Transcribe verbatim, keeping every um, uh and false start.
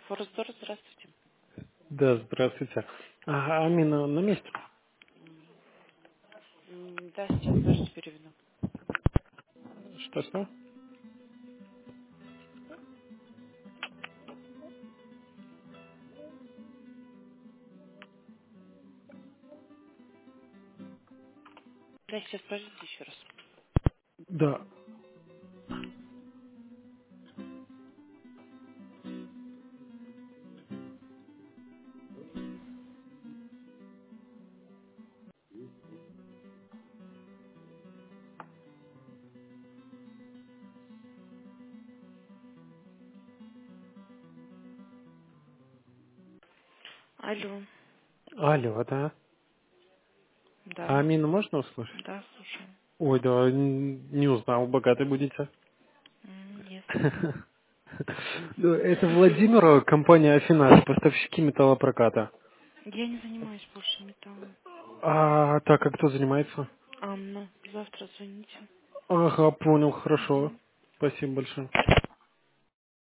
Форсдор, здравствуйте. Да, здравствуйте. А, Амина на месте? М, Да, сейчас даже переведу. Что-что? Да, сейчас подождите еще раз. Да. Алло. Алло, да. А Да. Амину можно услышать? Да, слушаю. Ой, да, н- не узнал, богатый будете. М, Нет. Да, это Владимир, компания Афинаж, поставщики металлопроката. Я не занимаюсь больше металлом. А так, а кто занимается? Анна, завтра звоните. Ага, понял, хорошо. Мгм. Спасибо большое.